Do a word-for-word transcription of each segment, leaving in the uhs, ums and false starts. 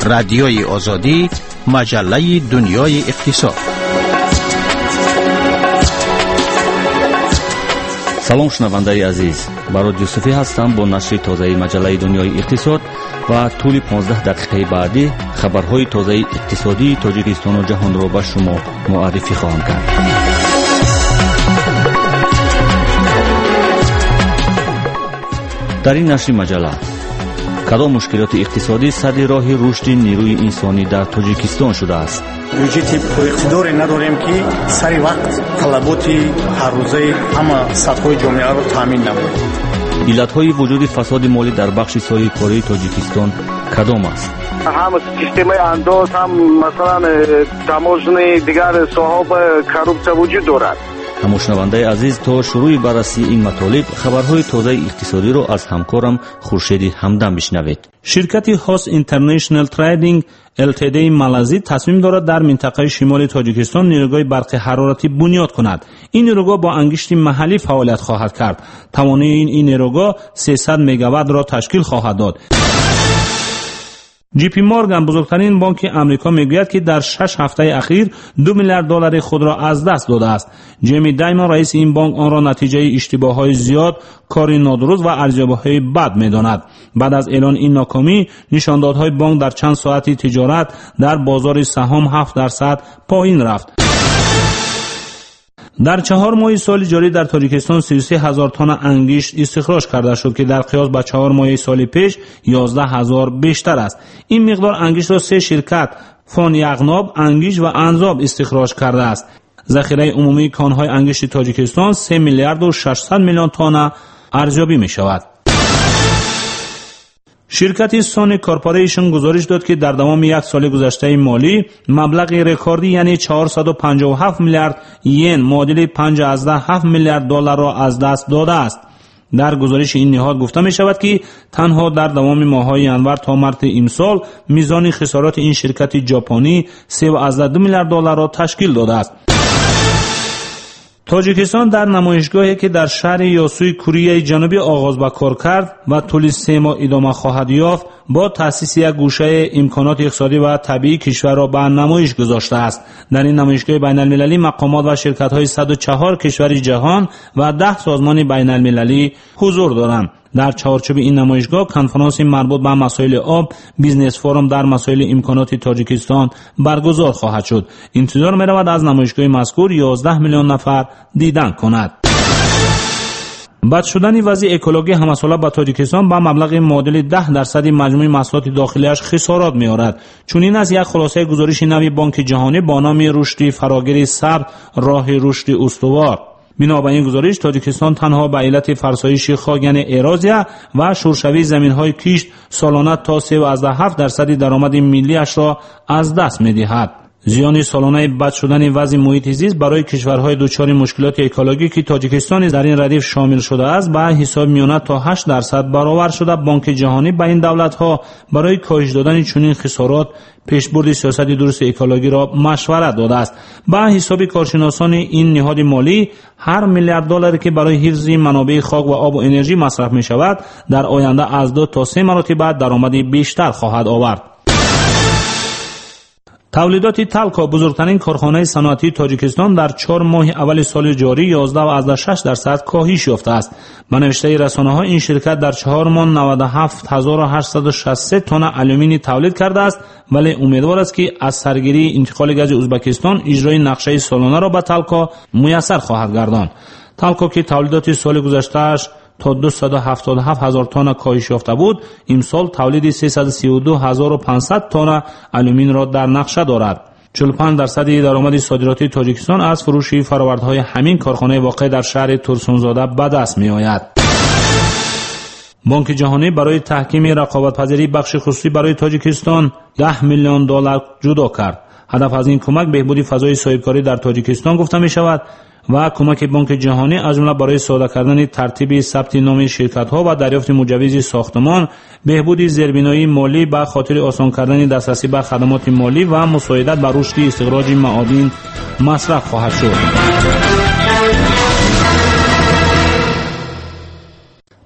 رادیوی آزادی، مجله دنیای اقتصاد. салом шунавандаи азиз, ба радио Суфӣ ҳастам бо нашри тозаи маҷаллаи дунёи иқтисод ва тӯли понздаҳ дақиқаи баъдӣ хабарҳои тозаи иқтисодии Тоҷикистону ҷаҳонро ба шумо муаррифӣ хоҳам кард. дар ин нашри маҷалла кадом мушкилоти иқтисодӣ садди роҳи рушди нерӯи инсонӣ дар Тоҷикистон шудааст? бюджети пуриқтидоре надорем ки сари вақт талаботи ҳаррӯзаи ҳама сатҳҳои ҷомеаро таъмин намояд. иллатҳои вуҷуди фасоди молӣ дар бахши соҳаи кории Тоҷикистон кадом аст? ҳам системаи андоз, ҳам масалан таможни дигар соҳаҳо коррупсия вуҷуд дорад. ҳамошунавандаи азиз, то шурӯи баррасии ин матолиб хабарҳои тозаи иқтисодиро аз ҳамкорам Хуршеди Ҳамдам бишнавед. ширкати Host International Trading эл ти ди малазӣ тасмим дорад дар минтақаи шимоли Тоҷикистон нерӯгоҳи барқи ҳароратӣ бунёд кунад. ин нерӯгоҳ бо ангишти маҳаллӣ фаъолият хоҳад кард. тавонаи ин нерӯгоҳ сесад мегаваттро ташкил хоҳад дод. جی پی مورگان بزرگترین بانک آمریکا میگوید که در شش هفته اخیر دو میلیارد دلار خود را از دست داده است. جیمی دایمون رئیس این بانک آن را نتیجه اشتباهات زیاد، کار نادرست و ارزیابی‌های بد می‌داند. بعد از اعلان این ناکامی، نشاندادهای بانک در چند ساعتی تجارت در بازار سهام هفت درصد پایین رفت. در چهار ماه سال جاری در تاجیکستان سی و سه هزار تن انگشت استخراج کرده شد که در قیاس با چهار ماه سال پیش یازده هزار بیشتر است. این مقدار انگشت را سه شرکت فان یغناب، انگشت و انزاب استخراج کرده است. ذخیره عمومی کانهای انگشت تاجیکستان سه میلیارد و ششصد میلیون تن ارزیابی می شود. شرکت سونی کارپوریشن گزارش داد که در دوام یک سال گذشته مالی مبلغ رکوردی یعنی چهارصد و پنجاه و هفت میلیارد ین معادل پنجاه و هفت میلیارد دلار را از دست داده است. در گزارش این نهاد گفته می شود که تنها در دوام ماه‌های ینور تا مارس امسال میزان خسارات این شرکت ژاپنی سه و دو میلیارد دلار را تشکیل داده است. تاجیکستان در نمایشگاهی که در شهر یاسوی کره جنوبی آغاز به کار کرد و طول سه ماه ادامه خواهد یافت با تأسیس یک گوشه امکانات اقتصادی و طبیعی کشور را به نمایش گذاشته است. در این نمایشگاه بین المللی مقامات و شرکت های صد و چهار کشور جهان و ده سازمان بین المللی حضور دارند. در چارچوب این نمایشگاه کنفرانس مربوط به مسائل آب، بیزنس فورم در مسائل امکانات تاجیکستان برگزار خواهد شد. انتظار می رود از نمایشگاه مذکور یازده میلیون نفر دیدن کند. بد شدن وضع اکولوژی همساله با تاجیکستان با مبلغ معادل ده درصد مجموع محصولات داخلیش خسارات می‌آورد. چنین از یک خلاصه گزارش نوی بانک جهانی با نام رشد فراگیر سبز راه رشد استوار. بنا به این گزارش تاجیکستان تنها به علت فرسایش خاک ایرازیا و شورشوی زمین‌های کشت سالانه تا سه و هفت درصد درآمد ملی‌اش را از دست می‌دهد. زیان سالانه بد شدن وضع محیط زیست برای کشورهای دچار مشکلات اکولوژیک که تاجیکستان در این ردیف شامل شده است به حساب میآید تا هشت درصد برابر شده. بانک جهانی به این دولت‌ها برای کاهش دادن چنین خسارات پیشبرد سیاست درست اکولوژی را مشورت داده است. به حساب کارشناسان این نهاد مالی هر میلیارد دلاری که برای حفظ منابع خاک و آب و انرژی مصرف می شود در آینده از دو تا سه مرتبه درآمد بیشتر خواهد آورد. تولیدات تالکو بزرگترین کارخانه صنعتی تاجیکستان در چهار ماه اول سال جاری یازده و شش درصد کاهش یافته است. به نوشته رسانه‌ها این شرکت در چهار ماه نود و هفت هزار و هشتصد و شصت و سه تن آلومینی تولید کرده است ولی امیدوار است که از سرگیری انتقال گاز ازبکستان اجرای نقشه سالانه را به تالکو میسر خواهد گرداند. تالکو که تولیدات سال گذشته‌اش تا دویست و هفتاد و هفت هزار تن کاهش یافته بود، امسال تولید سیصد و سی و دو هزار و پانصد تن آلومین را در نقشه دارد. چهل و پنج درصد درآمد صادراتی تاجیکستان از فروش فرآوردهای همین کارخانه واقع در شهر ترسونزاده به دست می آید. بانک جهانی برای تحکیم رقابت‌پذیری بخش خصوصی برای تاجیکستان ده میلیون دلار جدا کرد. هدف از این کمک بهبود فضای صاحبکاری در تاجیکستان گفته می شود و کمک بانک جهانی از جمله برای ساده کردن ترتیب ثبت نام شرکت‌ها و دریافت مجوز ساختمان، بهبود زیربنایی مالی به خاطر آسان کردن دسترسی به خدمات مالی و مساعدت بر رشد استخراج معادن مصرف خواهد شد.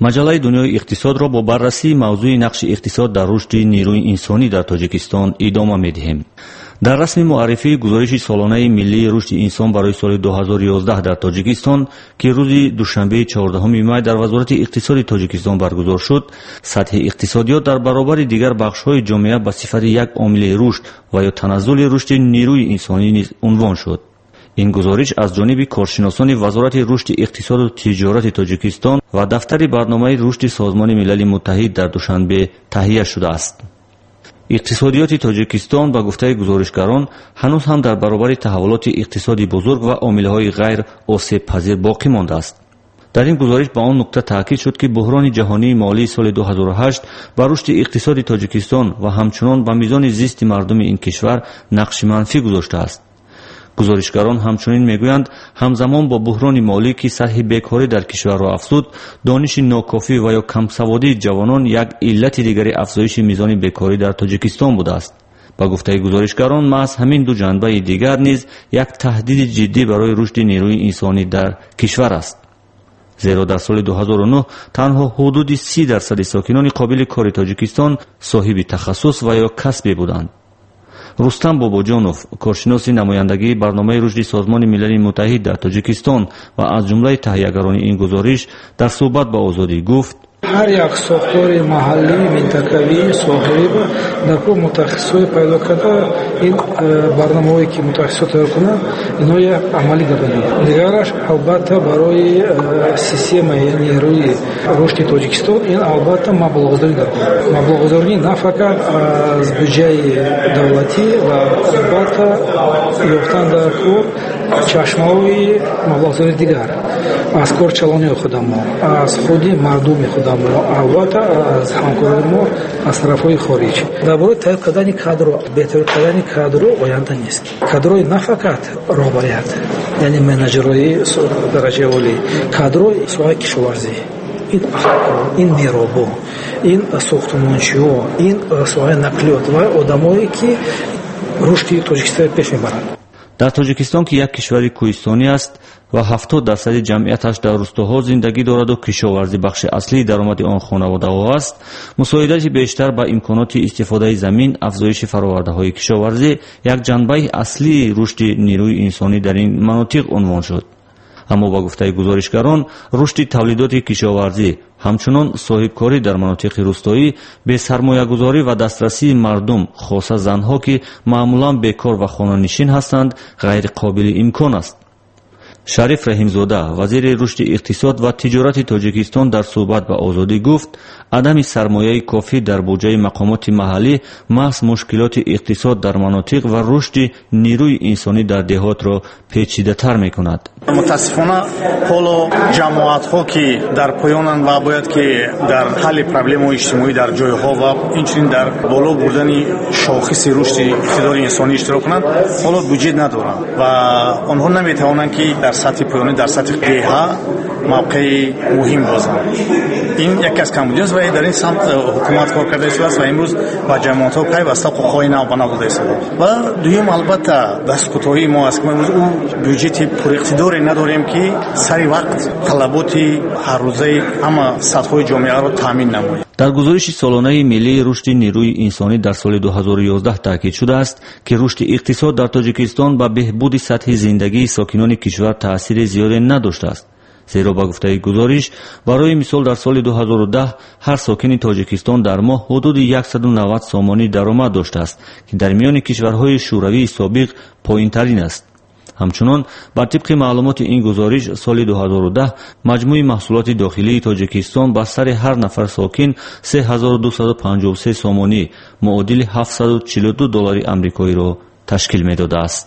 маҷаллаи дунёи иқтисодро бо баррасии мавзӯи нақши иқтисод дар рушди нерӯи инсонӣ дар тоҷикистон идома медиҳем. дар расми муаррифии гузориши солонаи миллии рушди инсон барои соли ду ҳазору ёздаҳ дар тоҷикистон ки рӯзи душанбеи чаҳордаҳуми май дар вазорати иқтисоди тоҷикистон баргузор шуд, сатҳи иқтисодиёт дар баробари дигар бахшҳои ҷомеа ба сифати як омили рушд ва ё таназзули рушди нерӯи инсонӣ низ унвон шуд. ин гузориш аз ҷониби коршиносони вазорати рушди иқтисоду тиҷорати тоҷикистон ва дафтари барномаи рушди созмони милали муттаҳид дар душанбе таҳия шудааст. иқтисодиёти тоҷикистон ба гуфтаи гузоришгарон ҳанӯз ҳам дар баробари таҳаввулоти иқтисоди бузург ва омилҳои ғайр осебпазир боқӣ мондааст. дар ин гузориш ба он нукта таъкид шуд ки буҳрони ҷаҳонии молии соли ду ҳазору ҳашт ба рушди иқтисоди тоҷикистон ва ҳамчунон ба мизони зисти мардуми ин кишвар нақши манфӣ гузоштааст. гузоришгарон ҳамчунин мегӯянд, ҳамзамон бо буҳрони молӣ ки сатҳи бекорӣ дар кишварро афзуд, дониши нокофӣ ва ё камсаводии ҷавонон як иллати дигари афзоиши мизони бекорӣ дар тоҷикистон будааст. ба гуфтаи гузоришгарон, маҳз ҳамин ду ҷанбаи дигар низ як таҳдиди ҷиддӣ барои рушди нерӯи инсонӣ дар кишвар аст. зеро дар соли ду ҳазору нӯҳ танҳо ҳудуди си дарсади сокинони қобили кори тоҷикистон соҳиби тахассус ва ё касбе буданд. рустам бобоҷонов, коршиноси намояндагии барномаи рушди созмони милали муттаҳид дар тоҷикистон ва аз ҷумлаи таҳиягарони ин гузориш дар суҳбат ба Озодӣ гуфт: ҳар як сохтори маҳаллӣ минтақавӣ соҳиб дар ку мутахассисои пайдо карда ин барномаҳое ки мутахассисо тайёр кунанд ино як амалӣ гардонад. дигараш албатта барои системаи нерӯи рушди тоҷикистон ин албатта маблағгузорӣ дорад. маблағгузорӣ на фақат аз бюҷаи давлатӣ ва албатта ёфтан дар кор чашмаҳои маблағгузори дигар аз корчалони худамо, аз худи мардуми худамо, албатта аз ҳамкории мо аз тарафҳои хориҷ. дар бораи тайёр кардани кадро, беҳтар кардани кадро оянда нест. кадрои на фақат роҳбарият, яъне менеҷерҳои дараҷаи олӣ, кадрои соҳаи кишоварзӣ, ин ахлоқо, ин меробо, ин сохтмончиҳо, ин соҳаи нақлиёт ва одамое ки рушди тоҷикистон пеш мебаранд. дар тоҷикистон ки як кишвари кӯҳистонӣ аст ва ҳафтод дарсади ҷамъияташ дар рӯстоҳо зиндагӣ дораду кишоварзӣ бахши аслии даромади он хонаводаҳо аст, мусоидати бештар ба имконоти истифодаи замин, афзоиши фаровардаҳои кишоварзӣ як ҷанбаи аслии рушди нерӯи инсонӣ дар ин манотиқ унвон шуд. аммо ба гуфтаи гузоришгарон, рушди тавлидоти кишоварзӣ, ҳамчунон соҳибкорӣ дар манотиқи рӯстоӣ, бесармоягузорӣ ва дастрасии мардум, хоса занҳо ки маъмулан бекор ва хонанишин ҳастанд, ғайриқобили имкон аст. шариф раҳимзода, вазири рушди иқтисод ва тиҷорати тоҷикистон дар суҳбат ба Озодӣ гуфт: адами сармояи кофӣ дар буҷаи мақомоти маҳаллӣ маҳз мушкилоти иқтисод дар манотиқ ва рушди нерӯи инсонӣ дар деҳотро печидатар мекунад. мутаассифона ҳоло ҷамоатҳо ки дар поёнанд ва бояд ки дар ҳалли проблемаҳои иҷтимоӣ дар ҷойҳо ва инчунин дар боло бурдани шохиси рушди иқтидори инсонӣ иштирок кунанд, ҳоло бюҷет надоранд ва онҳо наметавонанд ки дар сатҳи поёнӣ, дар сатҳи деҳа мавқеи муҳим бозанд. ин яке аз камбудиёст ва дар ин самт ҳукумат кор карда истодааст ва имрӯз ба ҷамоатҳо пайваста қоқои нав ба нав дода истодааст. ва дуюм албатта дасткӯтоҳии мо аст ки мо имрӯз ӯ бюҷети пуриқтидоре надорем ки сари вақт талаботи ҳаррӯзаи ҳама сатҳҳои ҷомеаро таъмин намояд. дар гузориши солонаи миллии рушди нерӯи инсонӣ дар соли ду ҳазору ёздаҳ таъкид шудааст ки рушди иқтисод дар тоҷикистон ба беҳбуди сатҳи зиндагии сокинони кишвар таъсири зиёде надоштааст. зеро ба гуфтаи гузориш, барои мисол дар соли ду ҳазору даҳ ҳар сокини тоҷикистон дар моҳ ҳудуди яксаду навад сомонӣ даромад доштааст, ки дар миёни кишварҳои шӯравии собиқ поинтарин аст. ҳамчунон, бар тибқи маълумоти ин гузориш, соли ду ҳазору даҳ маҷмӯи маҳсулоти дохилии тоҷикистон ба сари ҳар нафар сокин се ҳазору дусаду панҷоҳу се сомонӣ муодили ҳафтсаду чилу ду доллари амрикоиро ташкил медодааст.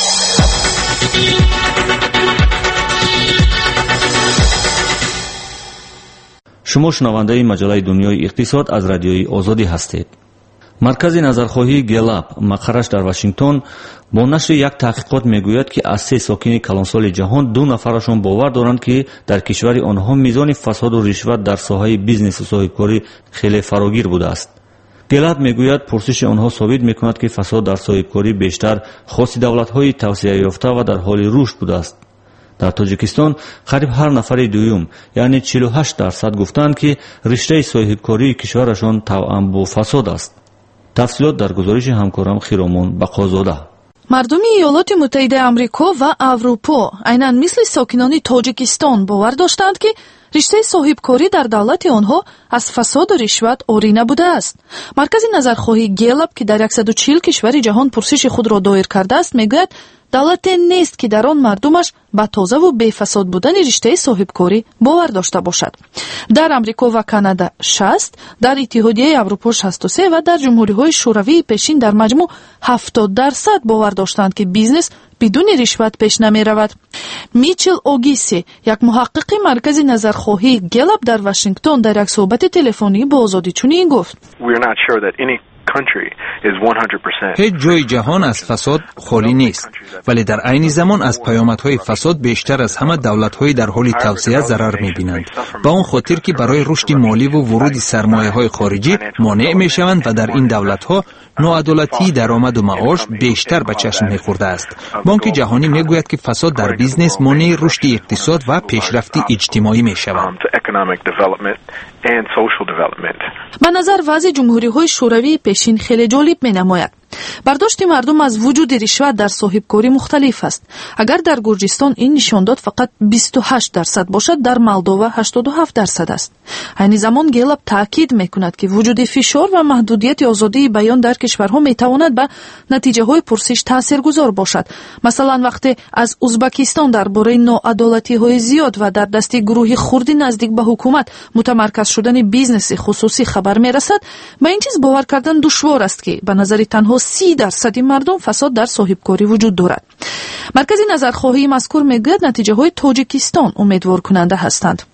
шумо шунавандаи маҷаллаи дунёи иқтисод аз радиои Озодӣ ҳастед. маркази назархоҳии Гэлап, мақараш дар Вашингтон, бо нашри як таҳқиқот мегӯяд, ки аз се сокини калонсоли ҷаҳон ду нафарашон бовар доранд, ки дар кишвари онҳо мизони фасоду ришват дар соҳаи бизнесу соҳибкорӣ хеле фарогир будааст. Гэлап мегӯяд, пурсиши онҳо собит мекунад, ки фасод дар соҳибкорӣ бештар хоси давлатҳои тавсеяёфта ва дар ҳоли рушд будааст. дар тоҷикистон қариб ҳар нафари дуюм яъне чилу ҳашт дарсад гуфтанд ки риштаи соҳибкории кишварашон тавъам бо фасод аст. тафсилот дар гузориши ҳамкорам Хиромон Бақозода. мардуми иёлоти муттаҳидаи амрико ва аврупо айнан мисли сокинони тоҷикистон бовар доштанд ки риштаи соҳибкорӣ дар давлати онҳо аз фасоду ришват орӣ набудааст. маркази назархоҳии Гелап, ки дар сад و чил кишвари ҷаҳон пурсиши худро доир кардааст, мегӯяд давлате нест ки дар он мардумаш ба тозаву бефасод будани риштаи соҳибкорӣ бовар дошта бошад. дар амрико ва Канада шаст, дар иттиҳодияи Аврупо шасту се ва дар ҷумҳуриҳои шӯравии пешин дар маҷмӯъ ҳафтод дарсад бовар доштанд ки бизнес бидуни ришват пеш намеравад. Мичел Огиси, як муҳаққиқи маркази назархоҳии Гелап дар Вашингтон, дар як суҳбати телефонӣ бо Озодӣ чунин гуфт: هیچ جای جهان از فساد خالی نیست، ولی در عین زمان از پیامدهای فساد بیشتر از همه دولت‌های در حال توسعه ضرر می‌بینند. با اون خاطر که برای رشد مالی و ورود سرمایه‌های خارجی مانع می‌شوند و در این دولت‌ها ناعدالتی درآمد و معاش بیشتر به چشم می‌خورده است. بانک جهانی میگوید که فساد در بیزنس مانع رشد اقتصاد و پیشرفت اجتماعی می‌شود. به نظر وضع جمهوری‌های شوروی پیشین خیلی جالب می‌نماید. برداشت مردم از وجود رشوت در صاحبکاری مختلف است. اگر در گرجستان این نشانداد فقط بیست و هشت درصد باشد، در مولدووا هشتاد و هفت درصد است. این زمان گلاب تاکید میکند که وجود فشار و محدودیت آزادی بیان در کشورها میتواند به نتیجه های پرسش تاثیرگذار باشد. مثلا وقتی از ازبکستان درباره ناعدالتی های زیاد و در دست گروه خردی نزدیک به حکومت متمرکز شدن بیزنس خصوصی خبر میرسد، به این چیز باور کردن دشوار است که به نظر تنها سی درصد مردم فساد در صاحبکاری وجود دارد. مرکز نظرخواهی مذکور میگوید نتیجه های تاجیکستان امیدوار کننده هستند.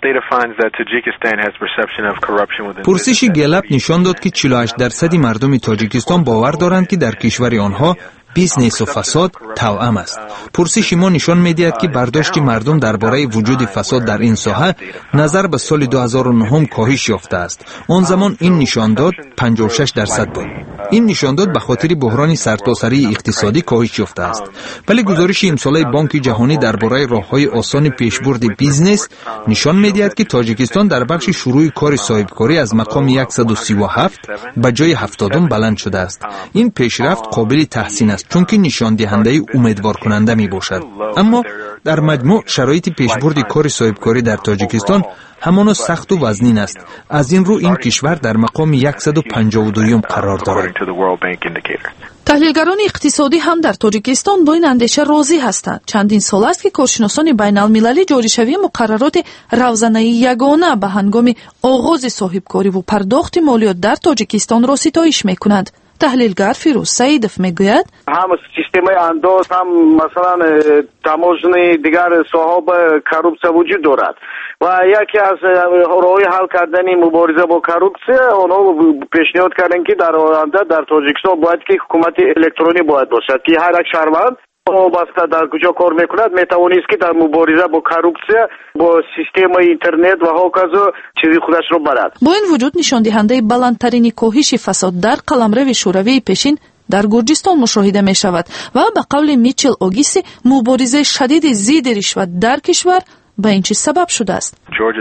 پرسش گلپ نشان داد که چهل و هشت درصد مردم تاجیکستان باور دارند که در کشور آنها بیزنس و فساد توأم است. پرسش ما نشان می‌دهد که برداشت مردم درباره وجود فساد در این ساحه نظر به سال دو هزار و نه کاهش یافته است. آن زمان این نشان داد پنجاه و شش درصد بود. این نشان داد به خاطر بحران سرتاسری اقتصادی کاهش یافته است. ولی گزارش امساله بانک جهانی درباره راه‌های آسان پیشبرد بیزنس نشان می‌دهد که تاجیکستان در بخش شروع کار صاحبکاری از مقام صد و سی و هفت به جای هفتادم بلند شده است. این پیشرفت قابل تحسین است، چون که نشان دهنده امیدوار کننده می باشد. اما در مجموع شرایط پیشبرد کار صاحبکاری در تاجیکستان همان سخت و وزنین است. از این رو این کشور در مقام صد و پنجاه و دو قرار دارد. تحلیلگران اقتصادی هم در تاجیکستان با این اندیشه راضی هستند. چندین سال است که کارشناسان بین المللی جاریشوی مقررات روزانه یگانه به هنگام آغاز صاحبکاری و پرداخت مالیات در تاجیکستان را ستایش میکنند. تحلیلگر فیروز سعیدов میگوید هم سیستم انداز هم مثلا تاموژنی دیگر صاحب کروپسیا وجود دارد و یکی از راه‌های حل کردن مبارزه با کروپسیا اونها پیشنهاد کردن که در آینده در تاجیکستان باید که حکومت الکترونی باید باشد که هر یک شهروند وابسته در کجا کار میکند میتوانست که در مبارزه با کروپسیا با سیستم اینترنت و هاکازو چیزی خودش رو برد. با این وجود نشان دهنده بلندترین کاهش فساد در قلمرو شوروی پیشین در گرجستان مشاهده می شود و به قول میچل اوگیسی مبارزه شدید ضد رشوت در کشور به این چیز سبب شده است.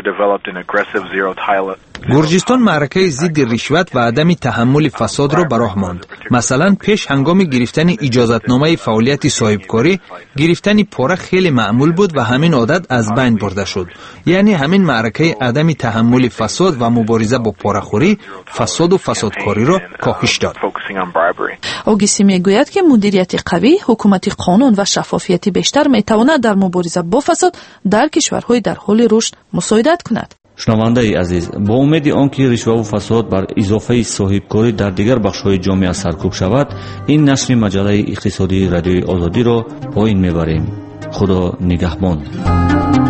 گرجستان معرکه ضد رشوت و عدم تحمل فساد را به راه ماند. مثلا پیش هنگام گرفتن اجازتنامه فعالیت صاحبکاری گرفتن پاره خیلی معمول بود و همین عادت از بین برده شد. یعنی همین معرکه عدم تحمل فساد و مبارزه با پاره‌خوری فساد و فسادکاری را کاهش داد. اوگیسی میگوید که مدیریت قوی، حکومت قانون و شفافیت بیشتر میتواند در مبارزه با فساد در کشورهای در حال رشد مساعدت کند. شنونده‌ای عزیز، با امید آنکه رشوه و فساد بر اضافه صاحبکاری در دیگر بخش‌های جامعه سرکوب شود، این نشر مجله اقتصادی رادیوی آزادی را پایین میبریم. خدا نگهبان.